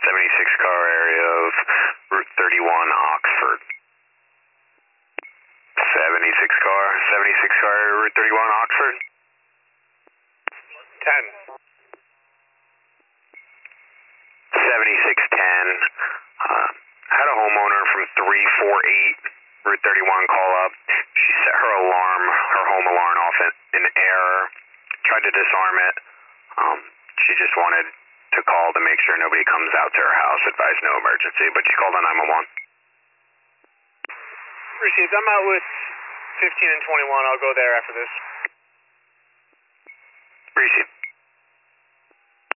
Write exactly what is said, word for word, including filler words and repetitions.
seventy-six car area of Route thirty-one, Oxford. seventy-six car, seventy-six car area, Route thirty-one, Oxford. ten. seventy-six ten. Uh, had a homeowner from three four eight Route thirty-one call up. She set her alarm, her home alarm off in, in error. Tried to disarm it. Um, she just wanted to call to make sure nobody comes out to her house. Advise no emergency, but she called on nine one one. Received. I'm out with fifteen and twenty-one. I'll go there after this. Received.